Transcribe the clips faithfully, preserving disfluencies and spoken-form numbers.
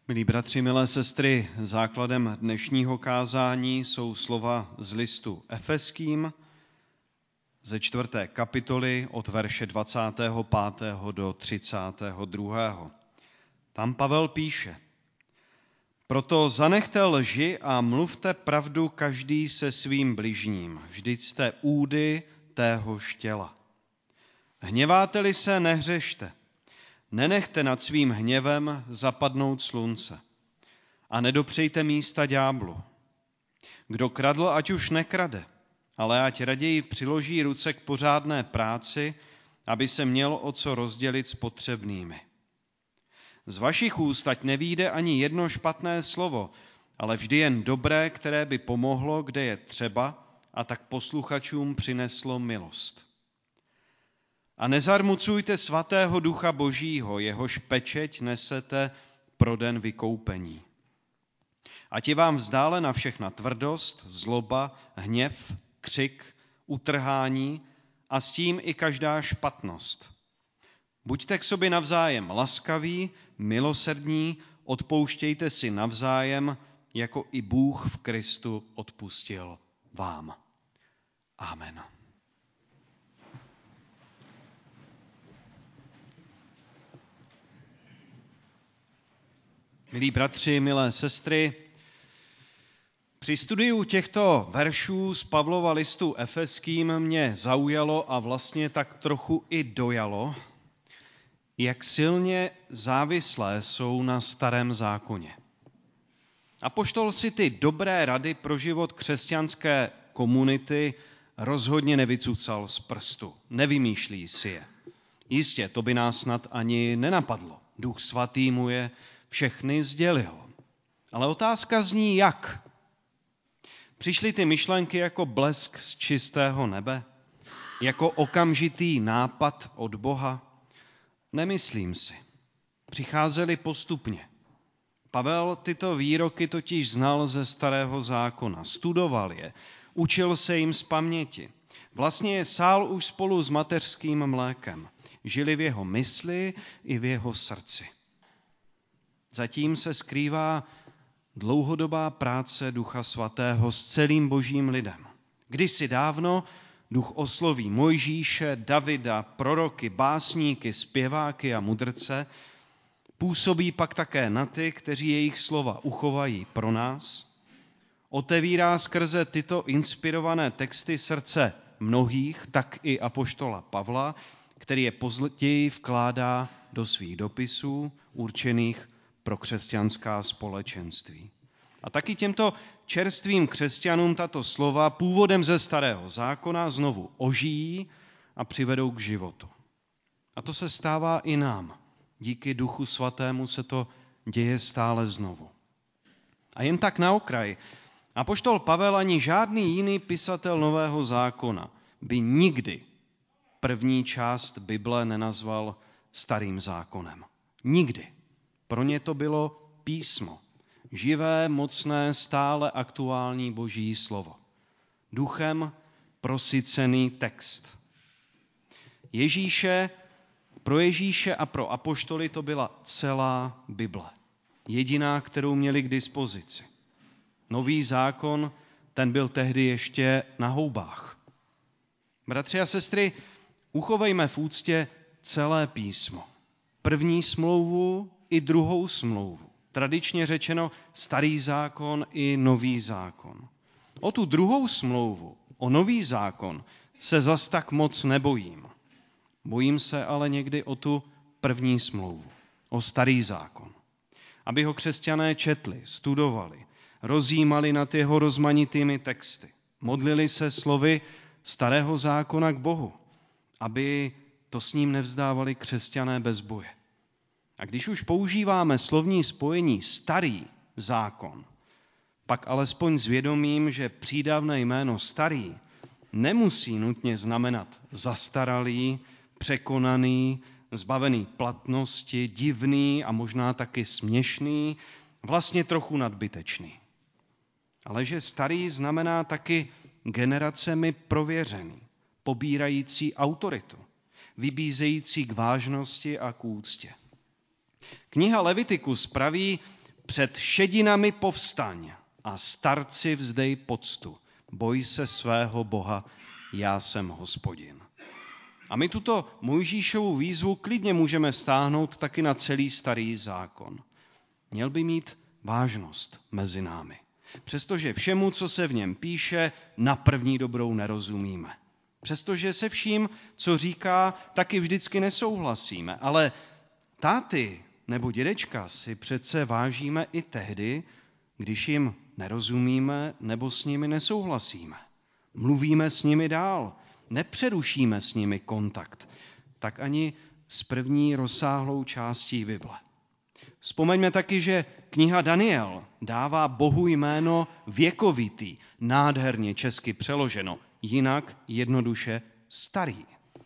Milí bratři, milé sestry, základem dnešního kázání jsou slova z listu Efeským ze čtvrté kapitoly od verše dvacátého pátého do třicátého druhého. Tam Pavel píše: Proto zanechte lži a mluvte pravdu každý se svým bližním. Vždyť jste údy téhož těla. Hněváte-li se, nehřešte. Nenechte nad svým hněvem zapadnout slunce a nedopřejte místa ďáblu. Kdo kradl, ať už nekrade, ale ať raději přiloží ruce k pořádné práci, aby se měl o co rozdělit s potřebnými. Z vašich úst ať nevyjde ani jedno špatné slovo, ale vždy jen dobré, které by pomohlo, kde je třeba, a tak posluchačům přineslo milost. A nezarmucujte svatého Ducha Božího, jehož pečeť nesete pro den vykoupení. Ať je vám vzdálena všechna tvrdost, zloba, hněv, křik, utrhání a s tím i každá špatnost. Buďte k sobě navzájem laskaví, milosrdní, odpouštějte si navzájem, jako i Bůh v Kristu odpustil vám. Amen. Milí bratři, milé sestry, při studiu těchto veršů z Pavlova listu Efeským mě zaujalo a vlastně tak trochu i dojalo, jak silně závislé jsou na Starém zákoně. Apoštol si ty dobré rady pro život křesťanské komunity rozhodně nevycucal z prstu, nevymýšlí si je. Jistě, to by nás snad ani nenapadlo. Duch svatý mu je všechny sdělil. Ale otázka zní jak? Přišly ty myšlenky jako blesk z čistého nebe? Jako okamžitý nápad od Boha? Nemyslím si. Přicházely postupně. Pavel tyto výroky totiž znal ze Starého zákona, studoval je, učil se jim z paměti. Vlastně je sál už spolu s mateřským mlékem. Žili v jeho mysli i v jeho srdci. Zatím se skrývá dlouhodobá práce Ducha Svatého s celým božím lidem. Kdysi dávno Duch osloví Mojžíše, Davida, proroky, básníky, zpěváky a mudrce, působí pak také na ty, kteří jejich slova uchovají pro nás, otevírá skrze tyto inspirované texty srdce mnohých, tak i apoštola Pavla, který je později vkládá do svých dopisů určených pro křesťanská společenství. A taky těmto čerstvým křesťanům tato slova původem ze Starého zákona znovu ožijí a přivedou k životu. A to se stává i nám. Díky Duchu Svatému se to děje stále znovu. A jen tak na okraj, apoštol Pavel ani žádný jiný pisatel Nového zákona by nikdy první část Bible nenazval Starým zákonem. Nikdy. Pro ně to bylo písmo. Živé, mocné, stále aktuální boží slovo. Duchem prosycený text. Ježíše, pro Ježíše a pro apoštoly to byla celá Bible. Jediná, kterou měli k dispozici. Nový zákon, ten byl tehdy ještě na houbách. Bratři a sestry, uchovejme v úctě celé písmo. První smlouvu i druhou smlouvu. Tradičně řečeno Starý zákon i Nový zákon. O tu druhou smlouvu, o Nový zákon, se zas tak moc nebojím. Bojím se ale někdy o tu první smlouvu, o Starý zákon. Aby ho křesťané četli, studovali, rozjímali nad jeho rozmanitými texty. Modlili se slovy Starého zákona k Bohu, aby to s ním nevzdávali křesťané bez boje. A když už používáme slovní spojení Starý zákon, pak alespoň s vědomím, že přídavné jméno Starý nemusí nutně znamenat zastaralý, překonaný, zbavený platnosti, divný a možná taky směšný, vlastně trochu nadbytečný. Ale že Starý znamená taky generacemi prověřený, pobírající autoritu, vybízející k vážnosti a k úctě. Kniha Levitikus praví: Před šedinami povstaň a starci vzdej poctu. Boj se svého Boha, já jsem Hospodin. A my tuto Mojžíšovu výzvu klidně můžeme vztáhnout taky na celý starý zákon. Měl by mít vážnost mezi námi. Přestože všemu, co se v něm píše, na první dobrou nerozumíme. Přestože se vším, co říká, taky vždycky nesouhlasíme. Ale táty nebo dědečka si přece vážíme i tehdy, když jim nerozumíme nebo s nimi nesouhlasíme. Mluvíme s nimi dál, nepřerušíme s nimi kontakt. Tak ani s první rozsáhlou částí Bible. Vzpomeňme taky, že kniha Daniel dává Bohu jméno věkovitý, nádherně česky přeloženo, jinak jednoduše starý.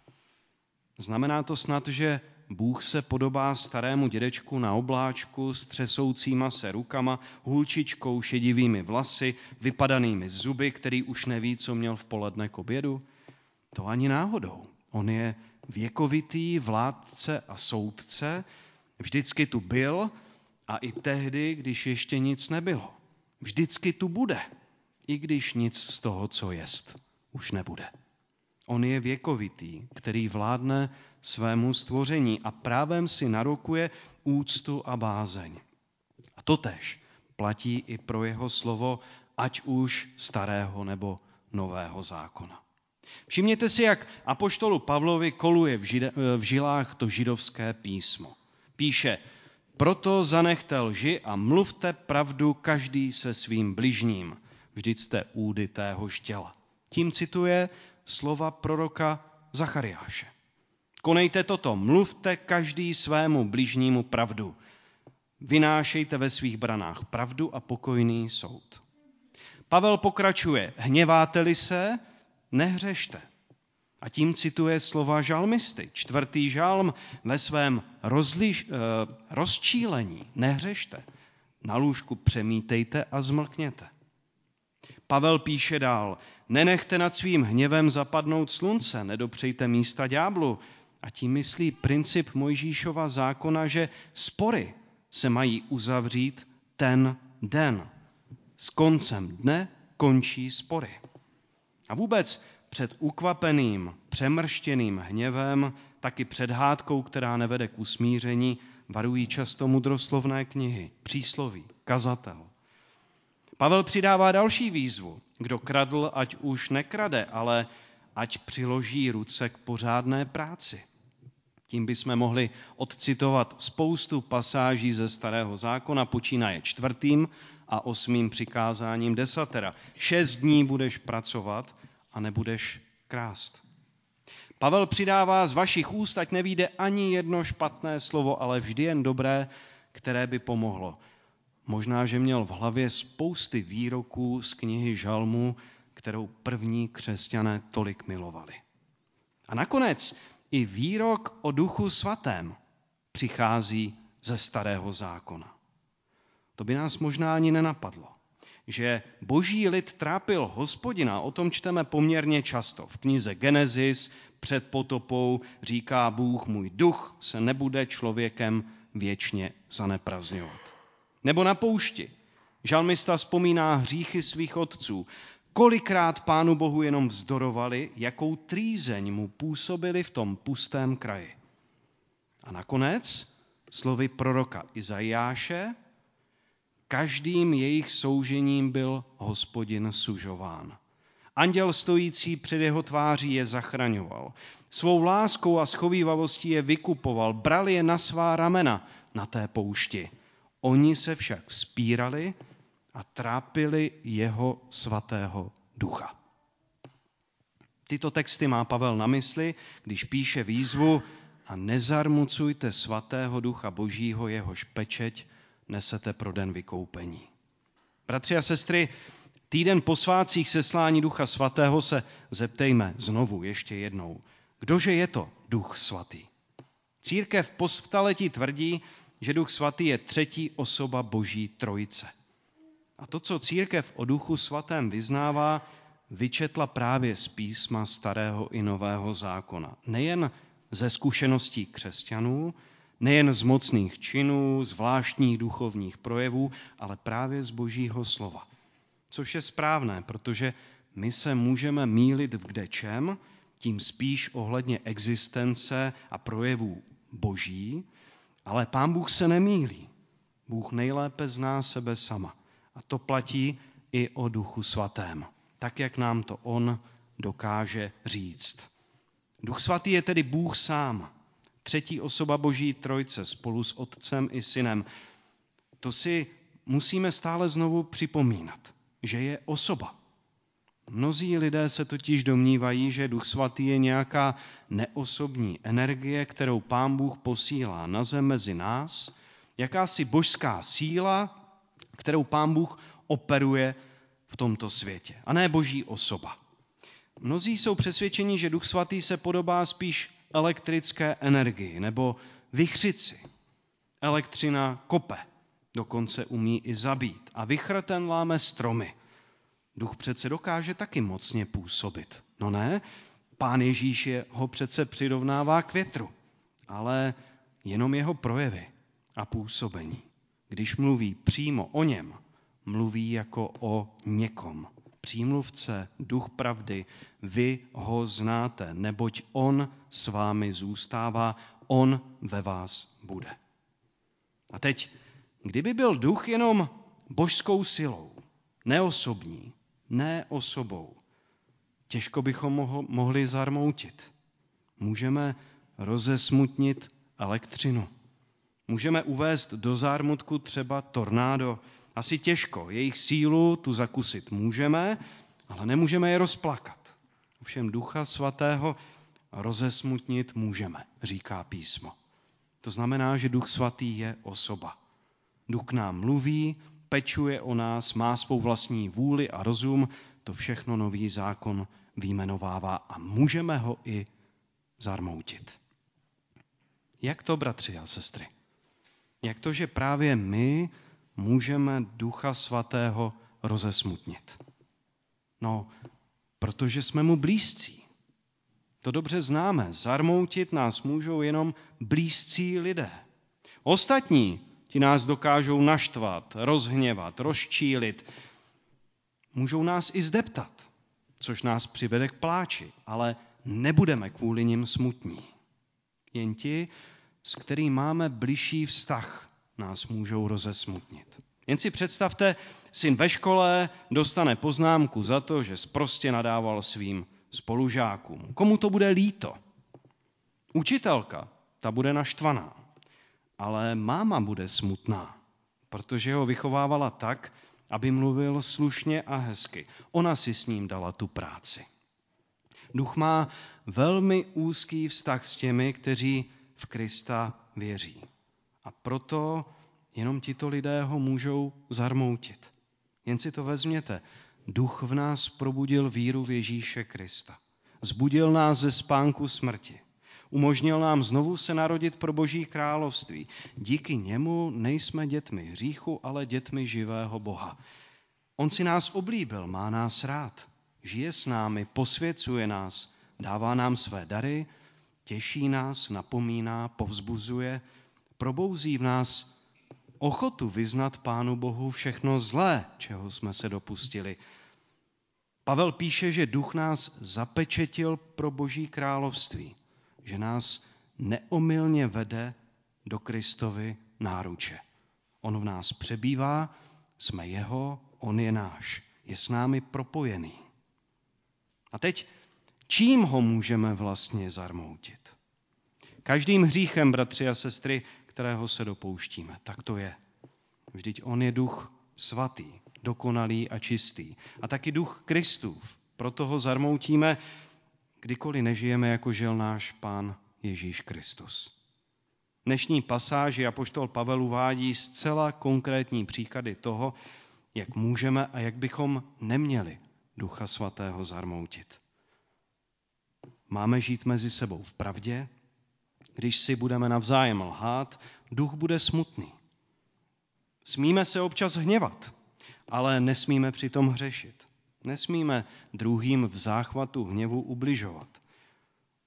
Znamená to snad, že Bůh se podobá starému dědečku na obláčku s třesoucíma se rukama, hulčičkou, šedivými vlasy, vypadanými zuby, který už neví, co měl v poledne k obědu? To ani náhodou. On je věkovitý vládce a soudce, vždycky tu byl a i tehdy, když ještě nic nebylo. Vždycky tu bude, i když nic z toho, co jest, už nebude. On je věkovitý, který vládne svému stvoření a právem si narokuje úctu a bázeň. A totéž platí i pro jeho slovo, ať už starého nebo nového zákona. Všimněte si, jak apoštolu Pavlovi koluje v, žid- v žilách to židovské písmo. Píše, proto zanechte lži a mluvte pravdu každý se svým bližním. Vždyť jste údy téhož těla. Tím cituje slova proroka Zachariáše. Konejte toto, mluvte každý svému bližnímu pravdu. Vynášejte ve svých branách pravdu a pokojný soud. Pavel pokračuje, hněváte-li se, nehřešte. A tím cituje slova žalmisty. Čtvrtý žalm ve svém rozliš, eh, rozčílení. Nehřešte. Na lůžku přemítejte a zmlkněte. Pavel píše dál. Nenechte nad svým hněvem zapadnout slunce, nedopřejte místa ďáblu. A tím myslí princip Mojžíšova zákona, že spory se mají uzavřít ten den. S koncem dne končí spory. A vůbec před ukvapeným, přemrštěným hněvem, taky před hádkou, která nevede k usmíření, varují často mudroslovné knihy, přísloví, kazatel. Pavel přidává další výzvu. Kdo kradl, ať už nekrade, ale ať přiloží ruce k pořádné práci. Tím bychom mohli odcitovat spoustu pasáží ze Starého zákona, počínaje čtvrtým a osmým přikázáním desatera. Šest dní budeš pracovat a nebudeš krást. Pavel přidává z vašich úst, ať nevyjde ani jedno špatné slovo, ale vždy jen dobré, které by pomohlo. Možná, že měl v hlavě spousty výroků z knihy Žalmů, kterou první křesťané tolik milovali. A nakonec i výrok o Duchu svatém přichází ze Starého zákona. To by nás možná ani nenapadlo, že boží lid trápil Hospodina, o tom čteme poměrně často. V knize Genesis před potopou říká Bůh, můj duch se nebude člověkem věčně zaneprazňovat. Nebo na poušti. Žalmista vzpomíná hříchy svých otců. Kolikrát Pánu Bohu jenom vzdorovali, jakou trýzeň mu působili v tom pustém kraji. A nakonec slovy proroka Izajáše, každým jejich soužením byl Hospodin sužován. Anděl stojící před jeho tváří je zachraňoval. Svou láskou a schovívavostí je vykupoval, bral je na svá ramena na té poušti. Oni se však vzpírali a trápili jeho svatého ducha. Tyto texty má Pavel na mysli, když píše výzvu a nezarmucujte svatého ducha božího, jehož pečeť nesete pro den vykoupení. Bratři a sestry, týden po svátcích seslání Ducha svatého se zeptejme znovu ještě jednou. Kdože je to Duch svatý? Církev po staletí tvrdí, že Duch svatý je třetí osoba Boží trojice. A to, co církev o Duchu svatém vyznává, vyčetla právě z písma Starého i Nového zákona. Nejen ze zkušeností křesťanů, Nejen z mocných činů, zvláštních duchovních projevů, ale právě z Božího slova. Což je správné, protože my se můžeme mýlit v kdečem, tím spíš ohledně existence a projevů Boží, ale Pán Bůh se nemýlí. Bůh nejlépe zná sebe sama. A to platí i o Duchu Svatém, tak jak nám to on dokáže říct. Duch Svatý je tedy Bůh sám, třetí osoba Boží Trojce spolu s Otcem i Synem. To si musíme stále znovu připomínat, že je osoba. Mnozí lidé se totiž domnívají, že Duch Svatý je nějaká neosobní energie, kterou Pán Bůh posílá na zem mezi nás, jakási božská síla, kterou Pán Bůh operuje v tomto světě, a ne Boží osoba. Mnozí jsou přesvědčeni, že Duch Svatý se podobá spíš elektrické energii nebo vichřici. Elektřina kope, dokonce umí i zabít, a vichr ten láme stromy. Duch přece dokáže taky mocně působit. No ne, Pán Ježíš je, ho přece přirovnává k větru, ale jenom jeho projevy a působení. Když mluví přímo o něm, mluví jako o někom. Přímluvce, duch pravdy, vy ho znáte, neboť on s vámi zůstává, on ve vás bude. A teď, kdyby byl duch jenom božskou silou, neosobní, ne osobou, těžko bychom moho, mohli zarmoutit. Můžeme rozesmutnit elektřinu. Můžeme uvést do zármutku třeba tornádo. Asi těžko, jejich sílu tu zakusit můžeme, ale nemůžeme je rozplakat. Ovšem Ducha Svatého rozesmutnit můžeme, říká písmo. To znamená, že Duch Svatý je osoba. Duch k nám mluví, pečuje o nás, má svou vlastní vůli a rozum, to všechno nový zákon vyjmenovává a můžeme ho i zarmoutit. Jak to, bratři a sestry? Jak to, že právě my můžeme Ducha Svatého rozesmutnit? No, protože jsme mu blízcí. To dobře známe. Zarmoutit nás můžou jenom blízcí lidé. Ostatní, ti nás dokážou naštvat, rozhněvat, rozčílit. Můžou nás i zdeptat, což nás přivede k pláči, ale nebudeme kvůli nim smutní. Jen ti, s kterým máme bližší vztah, nás můžou rozesmutnit. Jen si představte, syn ve škole dostane poznámku za to, že sprostě nadával svým spolužákům. Komu to bude líto? Učitelka, ta bude naštvaná, ale máma bude smutná, protože ho vychovávala tak, aby mluvil slušně a hezky. Ona si s ním dala tu práci. Duch má velmi úzký vztah s těmi, kteří v Krista věří. A proto jenom tito lidé ho můžou zarmoutit. Jen si to vezměte. Duch v nás probudil víru v Ježíše Krista. Zbudil nás ze spánku smrti. Umožnil nám znovu se narodit pro Boží království. Díky němu nejsme dětmi hříchu, ale dětmi živého Boha. On si nás oblíbil, má nás rád. Žije s námi, posvěcuje nás, dává nám své dary, těší nás, napomíná, povzbuzuje, probouzí v nás ochotu vyznat Pánu Bohu všechno zlé, čeho jsme se dopustili. Pavel píše, že duch nás zapečetil pro Boží království, že nás neomylně vede do Kristovy náruče. On v nás přebývá, jsme jeho, on je náš, je s námi propojený. A teď, čím ho můžeme vlastně zarmoutit? Každým hříchem, bratři a sestry, kterého se dopouštíme. Tak to je. Vždyť on je duch svatý, dokonalý a čistý. A taky duch Kristův. Proto ho zarmoutíme, kdykoliv nežijeme, jako žil náš Pán Ježíš Kristus. Dnešní pasáži apoštol Pavel uvádí zcela konkrétní příklady toho, jak můžeme a jak bychom neměli Ducha Svatého zarmoutit. Máme žít mezi sebou v pravdě. Když si budeme navzájem lhát, duch bude smutný. Smíme se občas hněvat, ale nesmíme přitom hřešit. Nesmíme druhým v záchvatu hněvu ubližovat.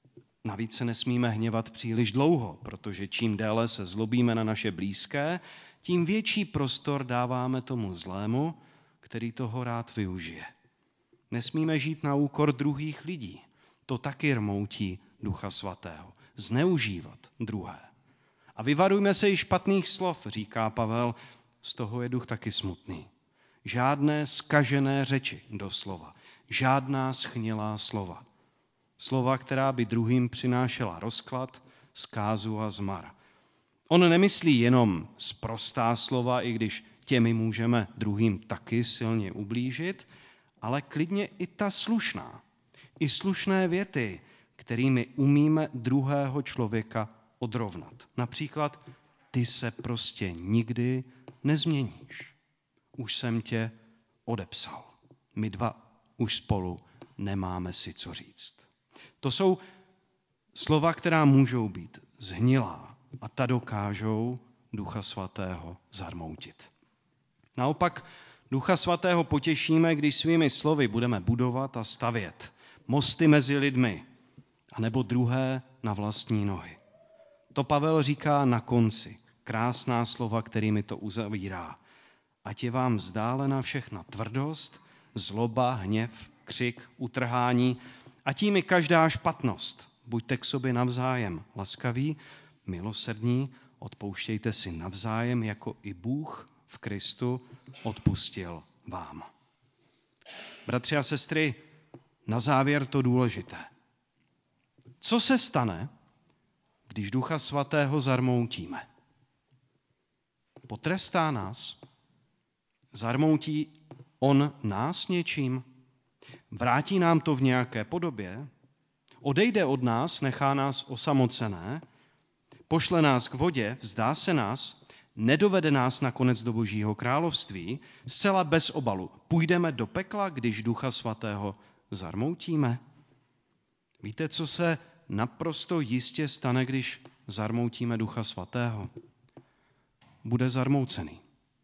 Navíc se nesmíme hněvat příliš dlouho, protože čím déle se zlobíme na naše blízké, tím větší prostor dáváme tomu zlému, který toho rád využije. Nesmíme žít na úkor druhých lidí. To taky rmoutí Ducha Svatého. Zneužívat druhé. A vyvarujme se i špatných slov, říká Pavel, z toho je duch taky smutný. Žádné zkažené řeči doslova. Žádná schnilá slova. Slova, která by druhým přinášela rozklad, zkázu a zmar. On nemyslí jenom sprostá slova, i když těmi můžeme druhým taky silně ublížit, ale klidně i ta slušná. I slušné věty, kterými umíme druhého člověka odrovnat. Například, ty se prostě nikdy nezměníš. Už jsem tě odepsal. My dva už spolu nemáme si co říct. To jsou slova, která můžou být zhnilá a ta dokážou Ducha Svatého zarmoutit. Naopak Ducha Svatého potěšíme, když svými slovy budeme budovat a stavět mosty mezi lidmi, anebo druhé na vlastní nohy. To Pavel říká na konci. Krásná slova, kterými to uzavírá. Ať je vám vzdálena všechna tvrdost, zloba, hněv, křik, utrhání a tím i každá špatnost. Buďte k sobě navzájem laskaví, milosrdní, odpouštějte si navzájem, jako i Bůh v Kristu odpustil vám. Bratři a sestry, na závěr to důležité. Co se stane, když Ducha Svatého zarmoutíme? Potrestá nás? Zarmoutí on nás něčím? Vrátí nám to v nějaké podobě? Odejde od nás, nechá nás osamocené? Pošle nás k vodě, vzdá se nás? Nedovede nás nakonec do Božího království? Zcela bez obalu. Půjdeme do pekla, když Ducha Svatého zarmoutíme? Víte, co se naprosto jistě stane, když zarmoutíme Ducha Svatého? Bude zarmoucený.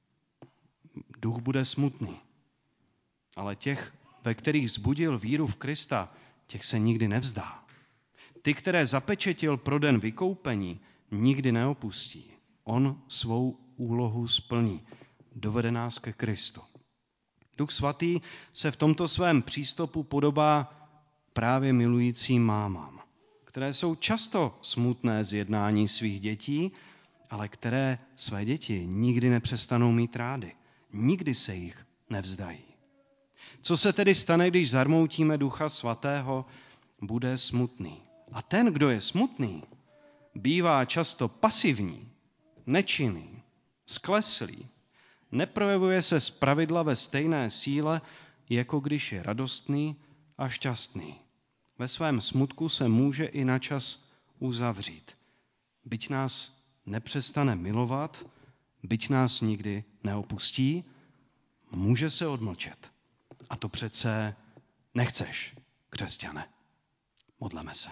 Duch bude smutný. Ale těch, ve kterých vzbudil víru v Krista, těch se nikdy nevzdá. Ty, které zapečetil pro den vykoupení, nikdy neopustí. On svou úlohu splní. Dovede nás ke Kristu. Duch Svatý se v tomto svém přístupu podobá právě milujícím mámám, které jsou často smutné z jednání svých dětí, ale které své děti nikdy nepřestanou mít rády. Nikdy se jich nevzdají. Co se tedy stane, když zarmoutíme Ducha Svatého? Bude smutný. A ten, kdo je smutný, bývá často pasivní, nečinný, skleslý. Neprojevuje se zpravidla ve stejné síle, jako když je radostný a šťastný. Ve svém smutku se může i na čas uzavřít. Byť nás nepřestane milovat, byť nás nikdy neopustí, může se odmlčet. A to přece nechceš, křesťane. Modleme se.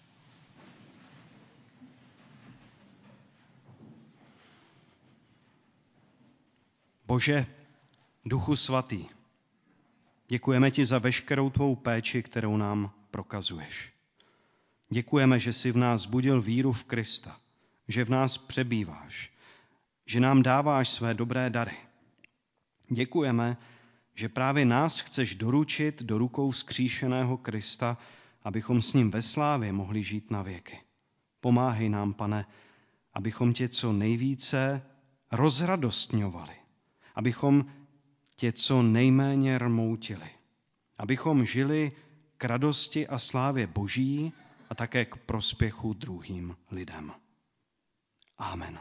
Bože, Duchu Svatý, děkujeme ti za veškerou tvou péči, kterou nám prokazuješ. Děkujeme, že jsi v nás budil víru v Krista, že v nás přebýváš, že nám dáváš své dobré dary. Děkujeme, že právě nás chceš doručit do rukou vzkříšeného Krista, abychom s ním ve slávě mohli žít na věky. Pomáhej nám, Pane, abychom tě co nejvíce rozradostňovali, abychom tě co nejméně rmoutili, abychom žili k radosti a slávě Boží a také k prospěchu druhým lidem. Amen.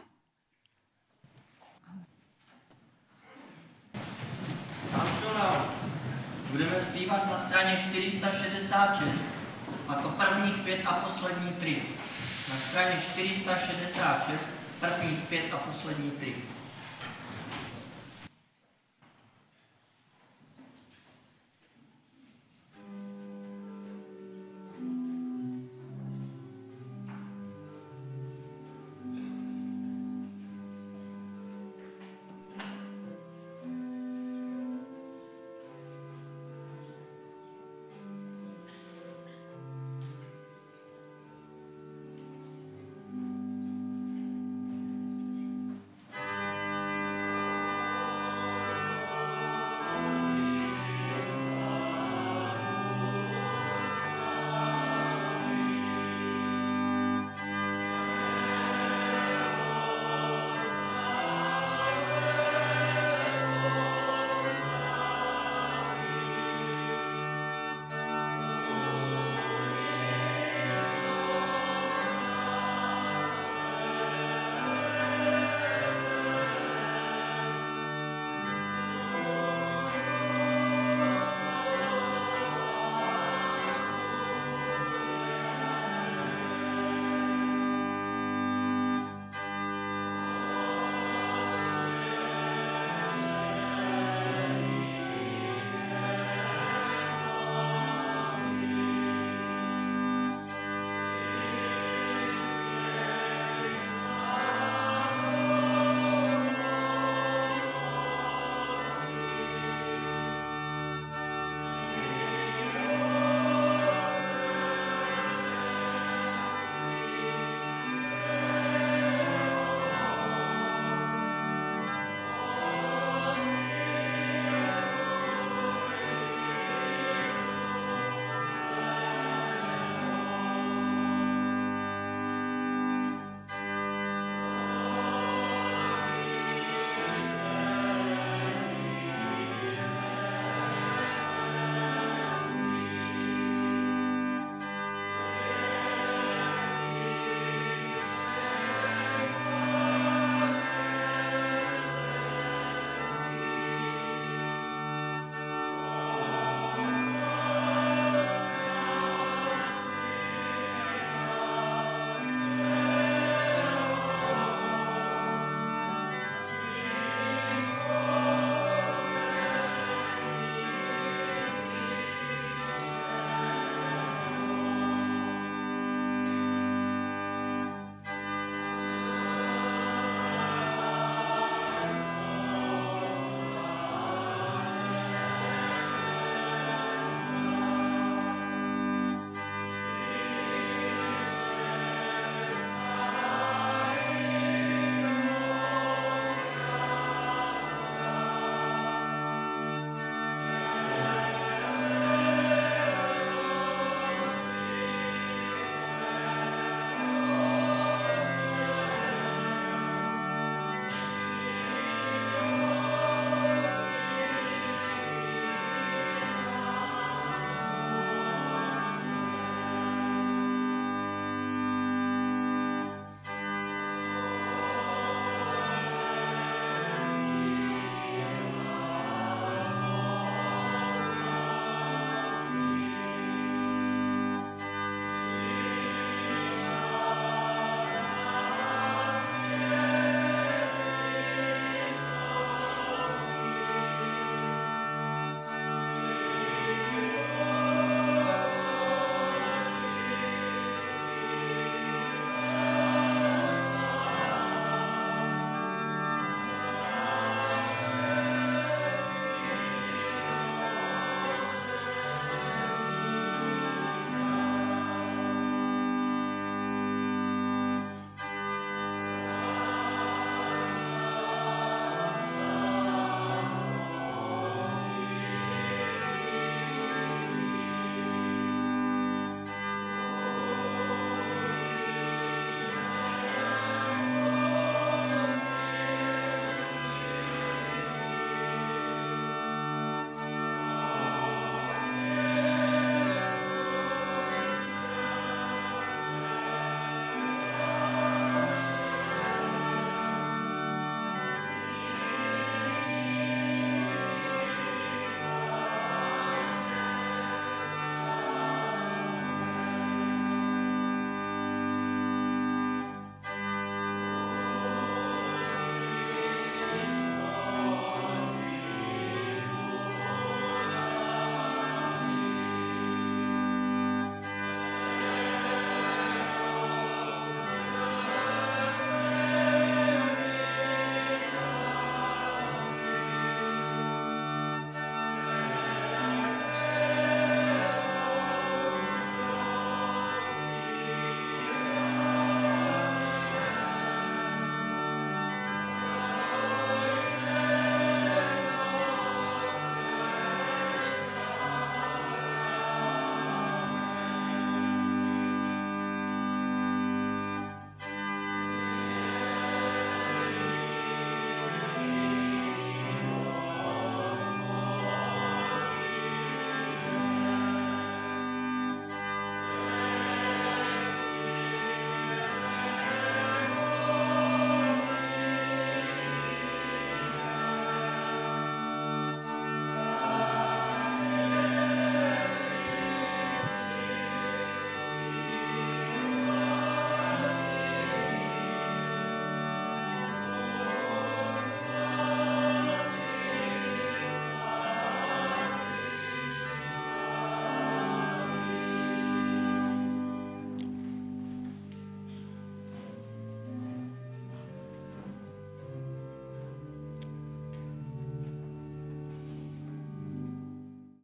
Budeme zpívat na straně čtyři sta šedesát šest, a to prvních pět a poslední tři. Na straně čtyři sta šedesát šest, prvních pět a poslední tři.